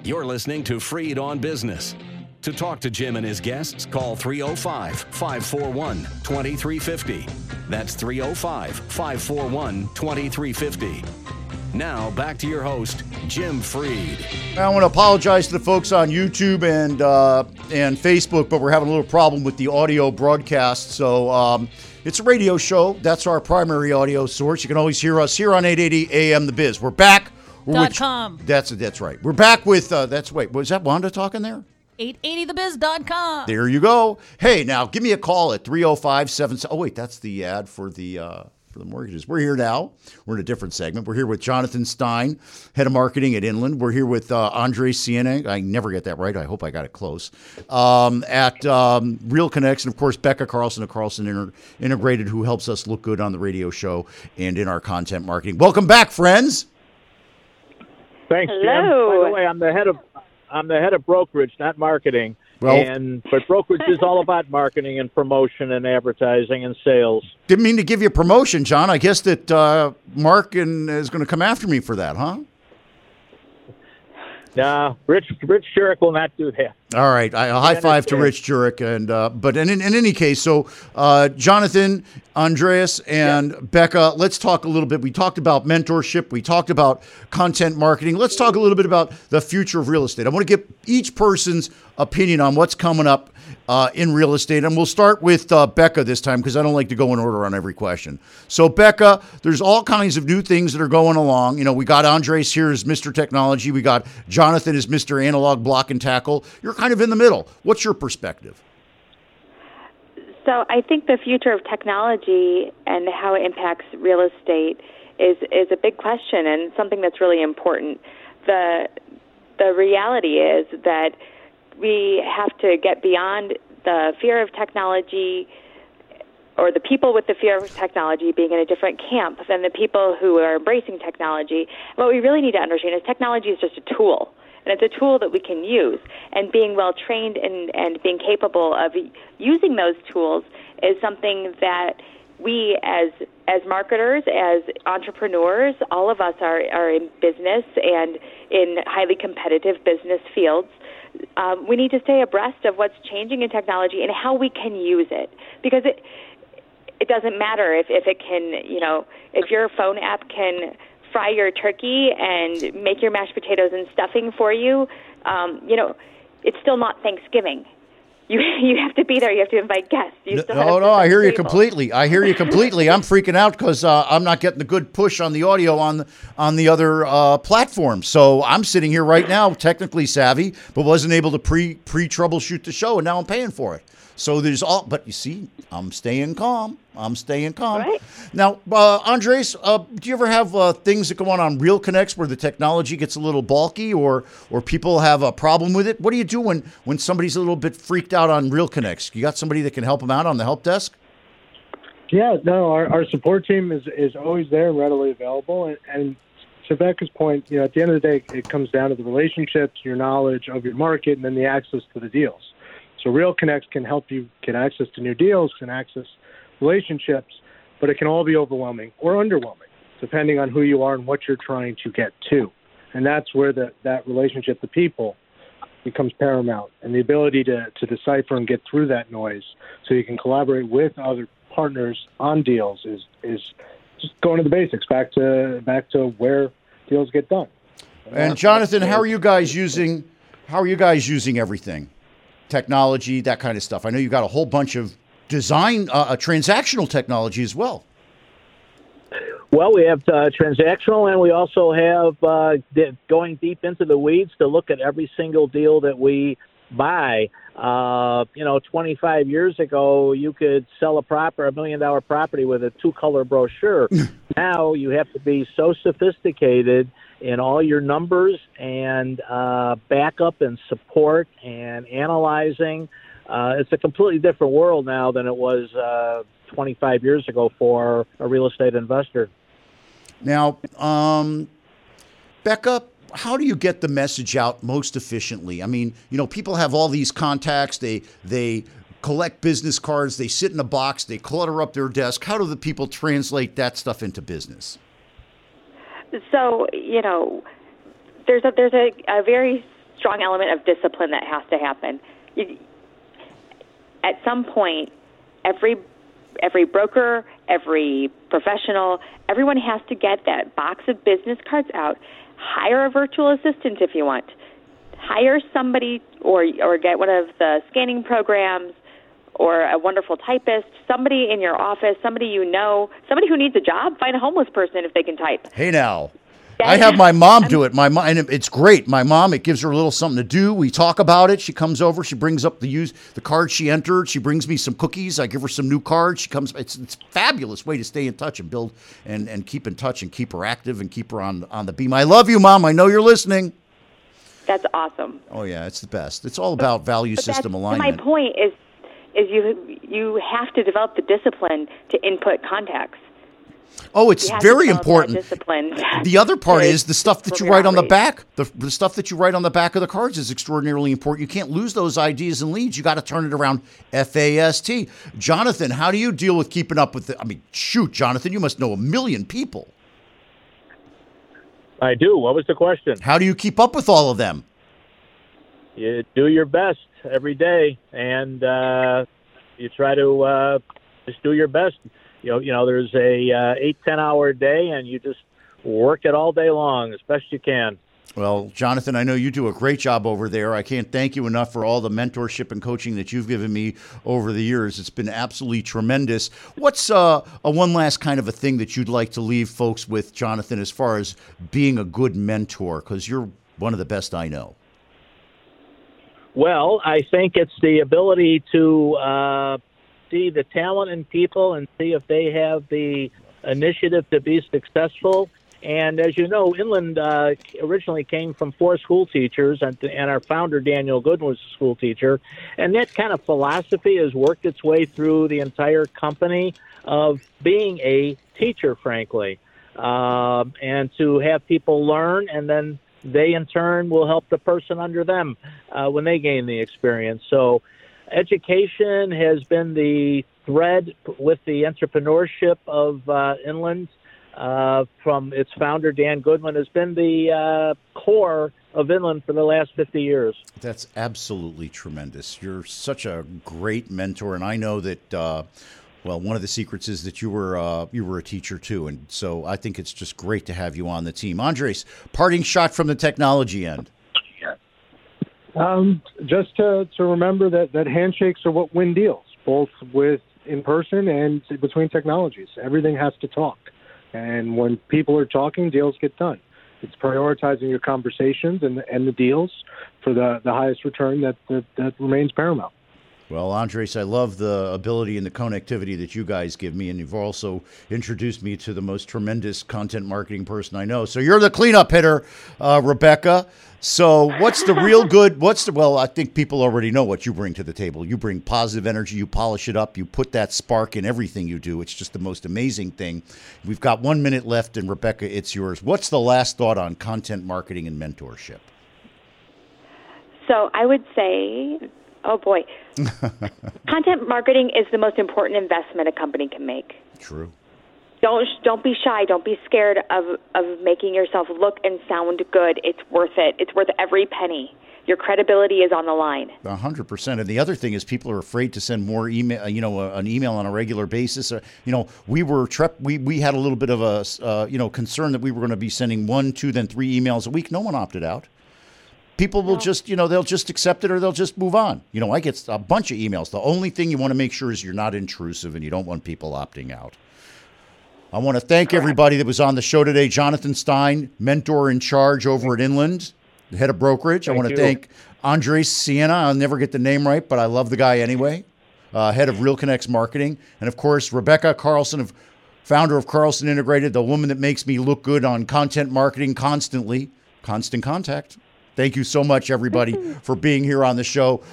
You're listening to Freed on Business. To talk to Jim and his guests, call 305-541-2350. That's 305-541-2350. Now, back to your host, Jim Freed. I want to apologize to the folks on YouTube and Facebook, but we're having a little problem with the audio broadcast. So it's a radio show. That's our primary audio source. You can always hear us here on 880 AM The Biz. We're back. .com. That's right. We're back with, was that Wanda talking there? 880thebiz.com. There you go. Hey, now give me a call at 305-7... Oh, wait, that's the ad for the mortgages. We're here now. We're in a different segment. We're here with Jonathan Stein, head of marketing at Inland. We're here with Andres Siena. I never get that right. I hope I got it close. At Real Connects, and of course, Becca Carlson of Carlson Integrated, who helps us look good on the radio show and in our content marketing. Welcome back, friends. Thanks, Hello. Jim. By the way, I'm the head of brokerage, not marketing. But brokerage is all about marketing and promotion and advertising and sales. Didn't mean to give you a promotion, John. I guess that Mark is going to come after me for that, huh? No, Rich Jurek will not do that. All right, a high five to Rich Jurek, and but in any case, so Jonathan, Andreas, and Becca, let's talk a little bit. We talked about mentorship, we talked about content marketing. Let's talk a little bit about the future of real estate. I want to get each person's opinion on what's coming up in real estate, and we'll start with Becca this time because I don't like to go in order on every question. So Becca, there's all kinds of new things that are going along. You know, we got Andres here as Mr. Technology, we got Jonathan as Mr. Analog Block and Tackle. You're kind of in the middle. What's your perspective? So I think the future of technology and how it impacts real estate is a big question and something that's really important. The reality is that we have to get beyond the fear of technology, or the people with the fear of technology being in a different camp than the people who are embracing technology. What we really need to understand is technology is just a tool. And it's a tool that we can use. And being well-trained and being capable of using those tools is something that we as marketers, as entrepreneurs, all of us are in business and in highly competitive business fields. We need to stay abreast of what's changing in technology and how we can use it. Because it doesn't matter if it can, if your phone app can fry your turkey and make your mashed potatoes and stuffing for you, it's still not Thanksgiving. You have to be there. You have to invite guests. I hear you completely. I'm freaking out because I'm not getting the good push on the audio on the other platform. So I'm sitting here right now, technically savvy, but wasn't able to pre-troubleshoot the show, and now I'm paying for it. So but you see, I'm staying calm. Right. Now, Andres, do you ever have things that go on Real Connects where the technology gets a little bulky or people have a problem with it? What do you do when somebody's a little bit freaked out on Real Connects? You got somebody that can help them out on the help desk? Yeah, no, our support team is always there and readily available. And to Becca's point, at the end of the day, it comes down to the relationships, your knowledge of your market, and then the access to the deals. So Real Connects can help you get access to new deals, can access relationships, but it can all be overwhelming or underwhelming, depending on who you are and what you're trying to get to. And that's where that relationship, the people, becomes paramount. And the ability to decipher and get through that noise so you can collaborate with other partners on deals is just going to the basics, back to where deals get done. And Jonathan, how are you guys using everything? Technology, that kind of stuff. I know you got a whole bunch of design, transactional technology as well. Well, we have transactional, and we also have going deep into the weeds to look at every single deal that we buy. 25 years ago, you could sell a $1 million property with a 2-color brochure. Now you have to be so sophisticated in all your numbers and backup and support and analyzing. It's a completely different world now than it was 25 years ago for a real estate investor. Now, Becca, how do you get the message out most efficiently? I mean, people have all these contacts. They collect business cards. They sit in a box. They clutter up their desk. How do the people translate that stuff into business? So, there's a very strong element of discipline that has to happen. At some point, every broker, every professional, everyone has to get that box of business cards out. Hire a virtual assistant if you want. Hire somebody or get one of the scanning programs or a wonderful typist, somebody in your office, somebody you know, somebody who needs a job. Find a homeless person if they can type. Hey, now. I have my mom do it. My mom, and it's great. My mom, it gives her a little something to do. We talk about it. She comes over. She brings up the cards she entered. She brings me some cookies. I give her some new cards. She comes. It's a fabulous way to stay in touch and build and keep in touch and keep her active and keep her on the beam. I love you, Mom. I know you're listening. That's awesome. Oh yeah, it's the best. It's all about value system alignment. My point is you have to develop the discipline to input contacts. Oh, it's very important. Discipline. The other part is the stuff that you write on the back. The stuff that you write on the back of the cards is extraordinarily important. You can't lose those ideas and leads. You got to turn it around fast. Jonathan, how do you deal with keeping up with it? I mean, shoot, Jonathan, you must know 1 million people. I do. What was the question? How do you keep up with all of them? You do your best every day, and you try to just do your best. You know, there's a 8-10 hour day, and you just work it all day long as best you can. Well, Jonathan, I know you do a great job over there. I can't thank you enough for all the mentorship and coaching that you've given me over the years. It's been absolutely tremendous. What's a one last kind of a thing that you'd like to leave folks with, Jonathan, as far as being a good mentor? Because you're one of the best I know. Well, I think it's the ability to see the talent in people and see if they have the initiative to be successful. And as you know, Inland originally came from 4 school teachers, and our founder, Daniel Goodwin, was a school teacher. And that kind of philosophy has worked its way through the entire company of being a teacher, frankly, and to have people learn, and then they, in turn, will help the person under them when they gain the experience. So education has been the thread with the entrepreneurship of Inland. From its founder, Dan Goodwin, has been the core of Inland for the last 50 years. That's absolutely tremendous. You're such a great mentor, and I know that, well, one of the secrets is that you were a teacher too, and so I think it's just great to have you on the team. Andres, parting shot from the technology end. Just to remember that handshakes are what win deals, both with in person and between technologies. Everything has to talk. And when people are talking, deals get done. It's prioritizing your conversations and the deals for the highest return that remains paramount. Well, Andres, I love the ability and the connectivity that you guys give me, and you've also introduced me to the most tremendous content marketing person I know. So you're the cleanup hitter, Rebecca. So what's the real good, well, I think people already know what you bring to the table. You bring positive energy, you polish it up, you put that spark in everything you do. It's just the most amazing thing. We've got 1 minute left, and Rebecca, it's yours. What's the last thought on content marketing and mentorship? So I would say, oh boy, content marketing is the most important investment a company can make. True. Don't be shy. Don't be scared of making yourself look and sound good. It's worth it. It's worth every penny. Your credibility is on the line. 100%. And the other thing is people are afraid to send more email, an email on a regular basis. We had a little bit of a, concern that we were going to be sending 1, 2, then 3 emails a week. No one opted out. People will just, they'll just accept it or they'll just move on. I get a bunch of emails. The only thing you want to make sure is you're not intrusive and you don't want people opting out. I want to thank everybody that was on the show today. Jonathan Stein, mentor in charge over at Inland, the head of brokerage. I want to thank Andres Siena. I'll never get the name right, but I love the guy anyway. Head of Real Connects Marketing. And, of course, Rebecca Carlson, founder of Carlson Integrated, the woman that makes me look good on content marketing constantly. Constant Contact. Thank you so much, everybody, for being here on the show.